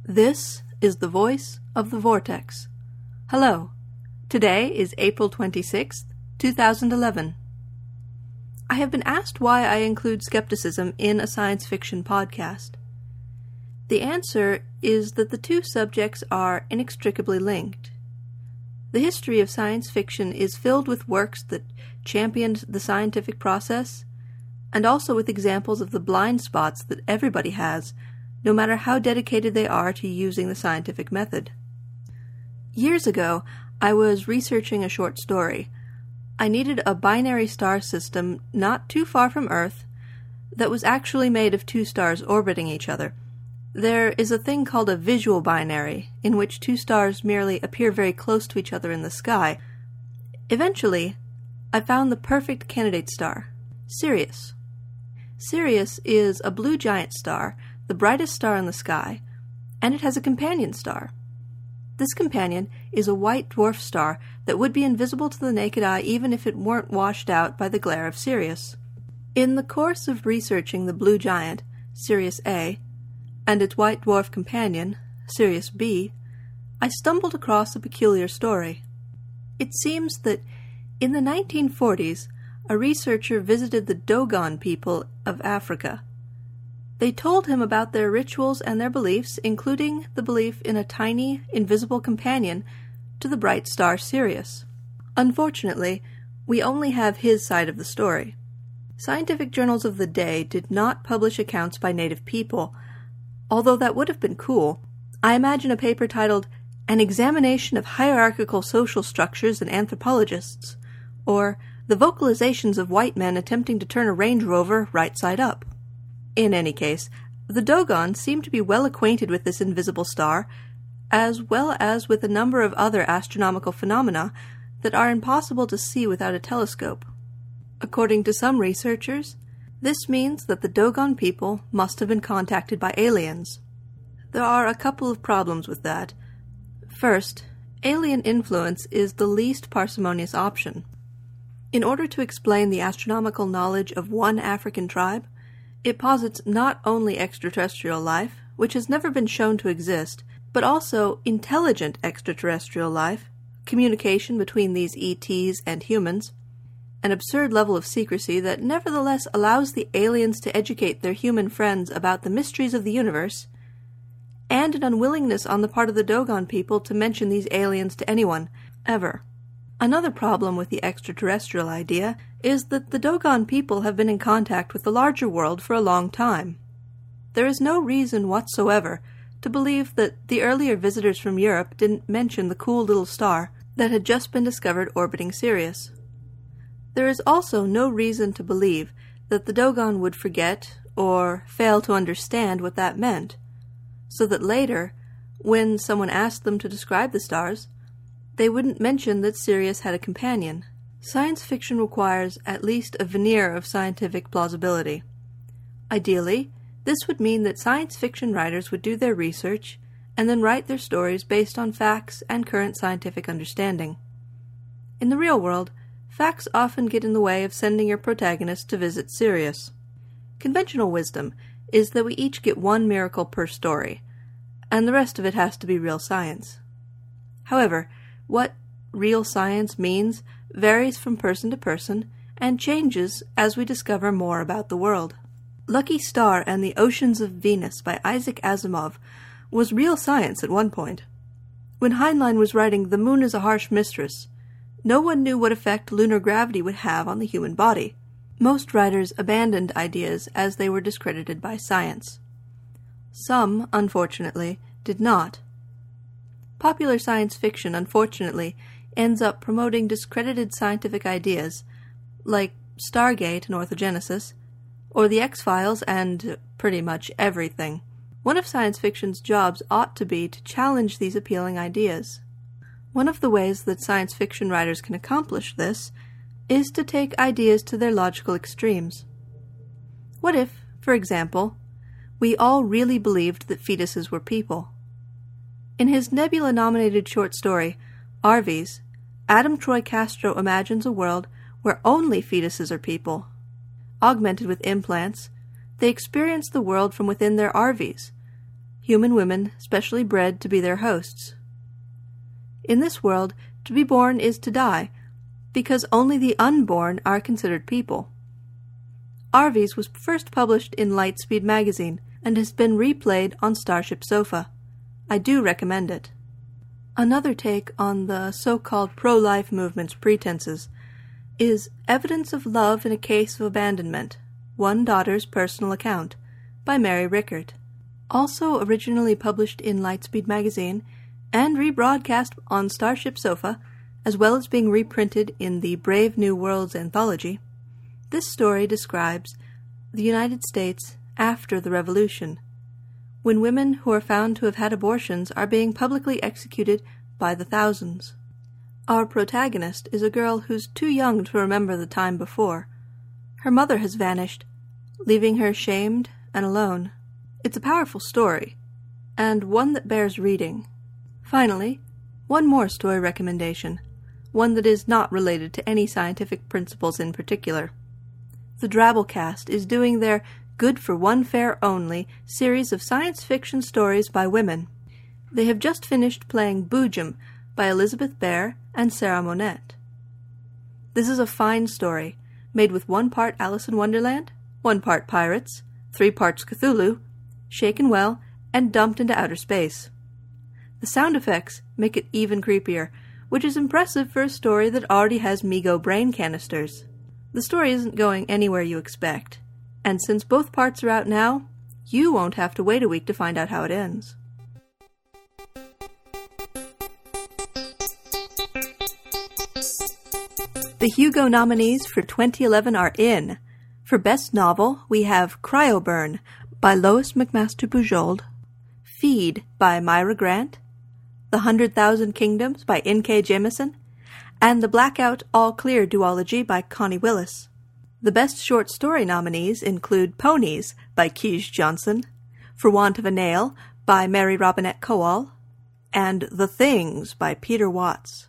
This is the voice of the Vortex. Hello. Today is April 26th, 2011. I have been asked why I include skepticism in a science fiction podcast. The answer is that the two subjects are inextricably linked. The history of science fiction is filled with works that championed the scientific process, and also with examples of the blind spots that everybody has, no matter how dedicated they are to using the scientific method. Years ago, I was researching a short story. I needed a binary star system not too far from Earth that was actually made of two stars orbiting each other. There is a thing called a visual binary, in which two stars merely appear very close to each other in the sky. Eventually, I found the perfect candidate star, Sirius. Sirius is a blue giant star, the brightest star in the sky, and it has a companion star. This companion is a white dwarf star that would be invisible to the naked eye even if it weren't washed out by the glare of Sirius. In the course of researching the blue giant, Sirius A, and its white dwarf companion, Sirius B, I stumbled across a peculiar story. It seems that in the 1940s, a researcher visited the Dogon people of Africa. They told him about their rituals and their beliefs, including the belief in a tiny, invisible companion to the bright star Sirius. Unfortunately, we only have his side of the story. Scientific journals of the day did not publish accounts by native people, although that would have been cool. I imagine a paper titled, An Examination of Hierarchical Social Structures and Anthropologists, or The Vocalizations of White Men Attempting to Turn a Range Rover Right Side Up. In any case, the Dogon seem to be well acquainted with this invisible star, as well as with a number of other astronomical phenomena that are impossible to see without a telescope. According to some researchers, this means that the Dogon people must have been contacted by aliens. There are a couple of problems with that. First, alien influence is the least parsimonious option. In order to explain the astronomical knowledge of one African tribe, it posits not only extraterrestrial life, which has never been shown to exist, but also intelligent extraterrestrial life, communication between these ETs and humans, an absurd level of secrecy that nevertheless allows the aliens to educate their human friends about the mysteries of the universe, and an unwillingness on the part of the Dogon people to mention these aliens to anyone, ever. Another problem with the extraterrestrial idea is that the Dogon people have been in contact with the larger world for a long time. There is no reason whatsoever to believe that the earlier visitors from Europe didn't mention the cool little star that had just been discovered orbiting Sirius. There is also no reason to believe that the Dogon would forget or fail to understand what that meant, so that later, when someone asked them to describe the stars, they wouldn't mention that Sirius had a companion. Science fiction requires at least a veneer of scientific plausibility. Ideally, this would mean that science fiction writers would do their research and then write their stories based on facts and current scientific understanding. In the real world, facts often get in the way of sending your protagonist to visit Sirius. Conventional wisdom is that we each get one miracle per story, and the rest of it has to be real science. However, what real science means varies from person to person and changes as we discover more about the world. Lucky Star and the Oceans of Venus by Isaac Asimov was real science at one point. When Heinlein was writing The Moon is a Harsh Mistress, no one knew what effect lunar gravity would have on the human body. Most writers abandoned ideas as they were discredited by science. Some, unfortunately, did not. Popular science fiction, unfortunately, ends up promoting discredited scientific ideas, like Stargate and orthogenesis, or the X-Files and pretty much everything. One of science fiction's jobs ought to be to challenge these appealing ideas. One of the ways that science fiction writers can accomplish this is to take ideas to their logical extremes. What if, for example, we all really believed that fetuses were people? In his Nebula-nominated short story, Arvies, Adam Troy Castro imagines a world where only fetuses are people. Augmented with implants, they experience the world from within their Arvies. human women specially bred to be their hosts. In this world, to be born is to die, because only the unborn are considered people. Arvies was first published in Lightspeed magazine and has been replayed on Starship Sofa. I do recommend it. Another take on the so-called pro-life movement's pretenses is Evidence of Love in a Case of Abandonment, One Daughter's Personal Account, by Mary Rickert. Also originally published in Lightspeed magazine and rebroadcast on Starship Sofa, as well as being reprinted in the Brave New Worlds anthology, this story describes the United States after the Revolution, when women who are found to have had abortions are being publicly executed by the thousands. Our protagonist is a girl who's too young to remember the time before. Her mother has vanished, leaving her shamed and alone. It's a powerful story, and one that bears reading. Finally, one more story recommendation, one that is not related to any scientific principles in particular. The Drabblecast is doing their Good for One Fare Only series of science fiction stories by women. They have just finished playing Boojum by Elizabeth Bear and Sarah Monette. This is a fine story, made with 1 part Alice in Wonderland, 1 part Pirates, 3 parts Cthulhu, shaken well, and dumped into outer space. The sound effects make it even creepier, which is impressive for a story that already has Mego brain canisters. The story isn't going anywhere you expect, and since both parts are out now, you won't have to wait a week to find out how it ends. The Hugo nominees for 2011 are in. For Best Novel, we have Cryoburn by Lois McMaster Bujold, Feed by Myra Grant, The 100,000 Kingdoms by N.K. Jemisin, and The Blackout All Clear duology by Connie Willis. The Best Short Story nominees include Ponies by Kij Johnson, For Want of a Nail by Mary Robinette Kowal, and The Things by Peter Watts.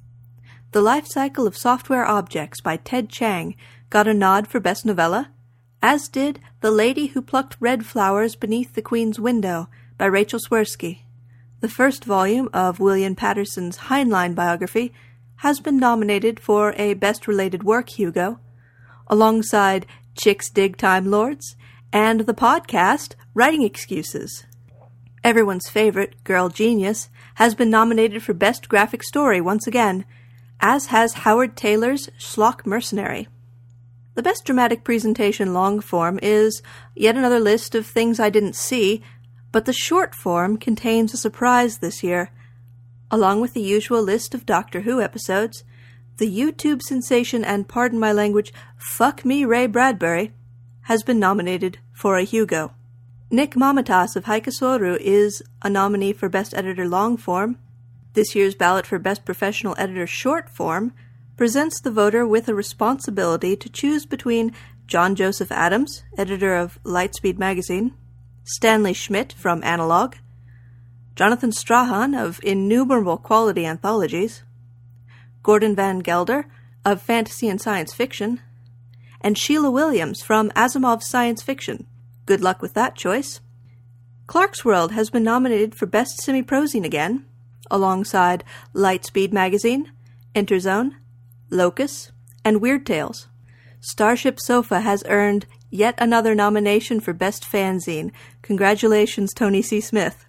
The Life Cycle of Software Objects by Ted Chiang got a nod for Best Novella, as did The Lady Who Plucked Red Flowers Beneath the Queen's Window by Rachel Swirsky. The first volume of William Patterson's Heinlein biography has been nominated for a Best Related Work Hugo, alongside Chicks Dig Time Lords and the podcast Writing Excuses. Everyone's favorite, Girl Genius, has been nominated for Best Graphic Story once again, as has Howard Taylor's Schlock Mercenary. The Best Dramatic Presentation long form is yet another list of things I didn't see, but the short form contains a surprise this year. Along with the usual list of Doctor Who episodes, the YouTube sensation and, pardon my language, fuck me Ray Bradbury has been nominated for a Hugo. Nick Mamatas of Haikasoru is a nominee for Best Editor long form. This year's ballot for Best Professional Editor short form presents the voter with a responsibility to choose between John Joseph Adams, editor of Lightspeed magazine, Stanley Schmidt from Analog, Jonathan Strahan of innumerable quality anthologies, Gordon Van Gelder of Fantasy and Science Fiction, and Sheila Williams from Asimov's Science Fiction. Good luck with that choice. Clarkesworld has been nominated for Best Semi-Prozine again, alongside Lightspeed magazine, Interzone, Locus, and Weird Tales. Starship Sofa has earned yet another nomination for Best Fanzine. Congratulations, Tony C. Smith.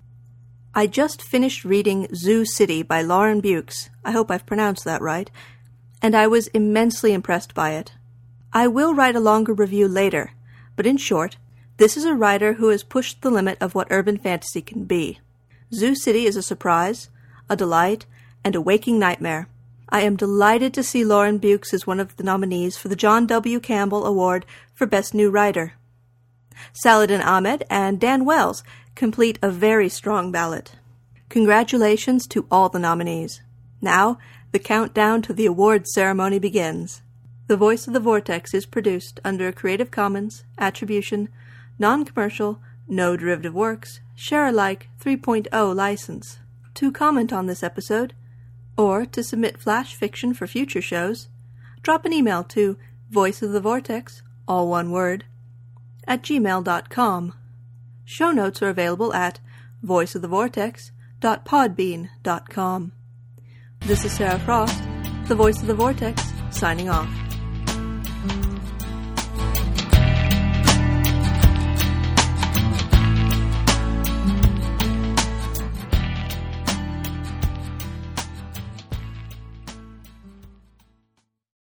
I just finished reading Zoo City by Lauren Bukes, I hope I've pronounced that right, and I was immensely impressed by it. I will write a longer review later, but in short, this is a writer who has pushed the limit of what urban fantasy can be. Zoo City is a surprise, a delight, and a waking nightmare. I am delighted to see Lauren Bukes as one of the nominees for the John W. Campbell Award for Best New Writer. Saladin Ahmed and Dan Wells complete a very strong ballot. Congratulations to all the nominees. Now, the countdown to the awards ceremony begins. The Voice of the Vortex is produced under a Creative Commons, Attribution, Non-Commercial, No Derivative Works, Share-alike 3.0 license. To comment on this episode, or to submit flash fiction for future shows, drop an email to voiceofthevortex, all one word, @gmail.com. Show notes are available at voiceofthevortex.podbean.com. This is Sarah Frost, the Voice of the Vortex, signing off.